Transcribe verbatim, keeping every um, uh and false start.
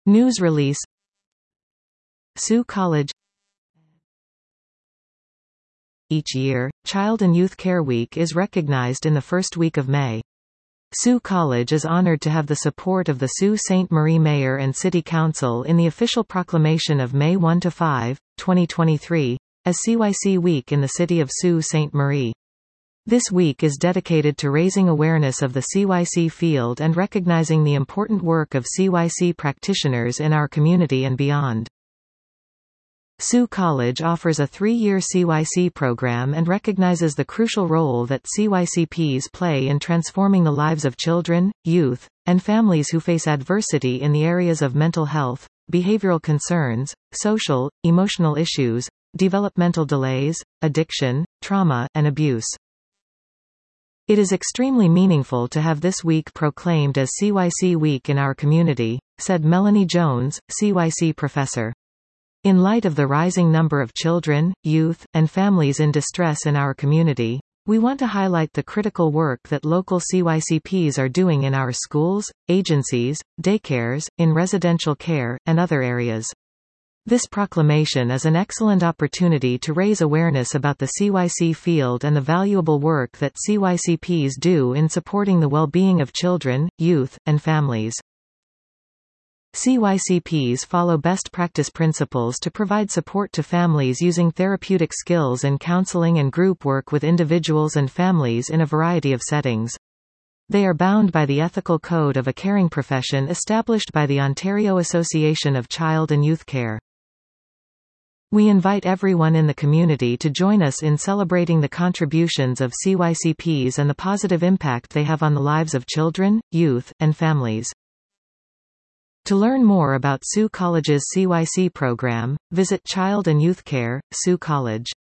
News release. Sault College. Each year, Child and Youth Care Week is recognized in the first week of May. Sault College is honored to have the support of the Sault Ste. Marie Mayor and City Council in the official proclamation of May first to fifth, twenty twenty-three, as C Y C Week in the city of Sault Ste. Marie. This week is dedicated to raising awareness of the C Y C field and recognizing the important work of C Y C practitioners in our community and beyond. Sault College offers a three-year C Y C program and recognizes the crucial role that C Y C Ps play in transforming the lives of children, youth, and families who face adversity in the areas of mental health, behavioral concerns, social, emotional issues, developmental delays, addiction, trauma, and abuse. It is extremely meaningful to have this week proclaimed as C Y C Week in our community, said Melanie Jones, C Y C professor. In light of the rising number of children, youth, and families in distress in our community, we want to highlight the critical work that local C Y C Ps are doing in our schools, agencies, daycares, in residential care, and other areas. This proclamation is an excellent opportunity to raise awareness about the C Y C field and the valuable work that C Y C Ps do in supporting the well-being of children, youth, and families. C Y C Ps follow best practice principles to provide support to families using therapeutic skills and counseling and group work with individuals and families in a variety of settings. They are bound by the ethical code of a caring profession established by the Ontario Association of Child and Youth Care. We invite everyone in the community to join us in celebrating the contributions of C Y C Ps and the positive impact they have on the lives of children, youth, and families. To learn more about Sault College's C Y C program, visit Child and Youth Care, Sault College.